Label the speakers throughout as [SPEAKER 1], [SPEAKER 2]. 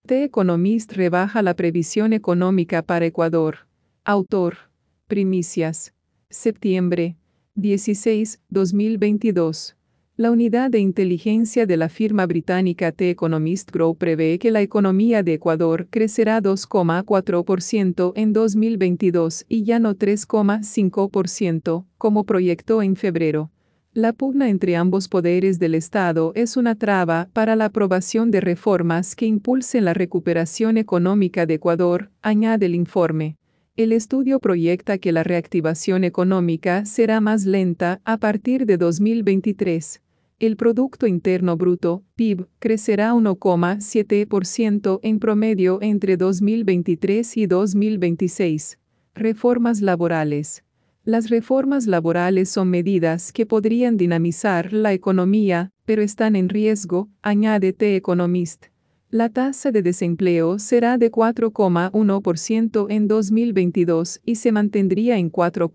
[SPEAKER 1] The Economist rebaja la previsión económica para Ecuador. Autor. Primicias. Septiembre 16, 2022. La unidad de inteligencia de la firma británica The Economist Group prevé que la economía de Ecuador crecerá 2,4% en 2022 y ya no 3,5%, como proyectó en febrero. La pugna entre ambos poderes del Estado es una traba para la aprobación de reformas que impulsen la recuperación económica de Ecuador, añade el informe. El estudio proyecta que la reactivación económica será más lenta a partir de 2023. El Producto Interno Bruto, PIB, crecerá 1,7% en promedio entre 2023 y 2026. Reformas laborales. Las reformas laborales son medidas que podrían dinamizar la economía, pero están en riesgo, añade The Economist. La tasa de desempleo será de 4,1% en 2022 y se mantendría en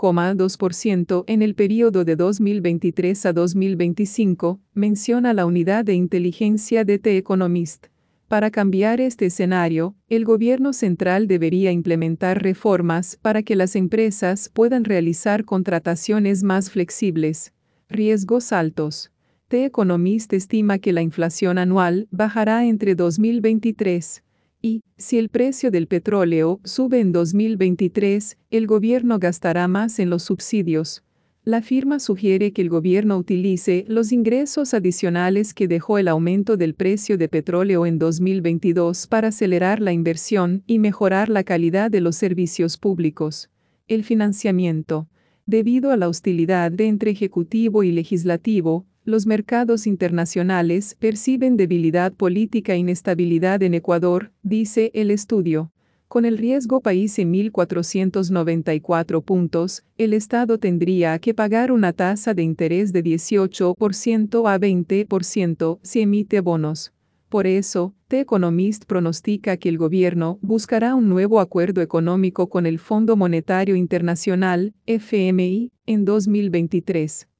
[SPEAKER 1] 4,2% en el periodo de 2023 a 2025, menciona la unidad de inteligencia de The Economist. Para cambiar este escenario, el gobierno central debería implementar reformas para que las empresas puedan realizar contrataciones más flexibles. Riesgos altos. The Economist estima que la inflación anual bajará entre 2023 y, si el precio del petróleo sube en 2023, el gobierno gastará más en los subsidios. La firma sugiere que el gobierno utilice los ingresos adicionales que dejó el aumento del precio de petróleo en 2022 para acelerar la inversión y mejorar la calidad de los servicios públicos. El financiamiento. Debido a la hostilidad entre Ejecutivo y Legislativo, los mercados internacionales perciben debilidad política e inestabilidad en Ecuador, dice el estudio. Con el riesgo país en 1.494 puntos, el Estado tendría que pagar una tasa de interés de 18% a 20% si emite bonos. Por eso, The Economist pronostica que el gobierno buscará un nuevo acuerdo económico con el Fondo Monetario Internacional, FMI, en 2023.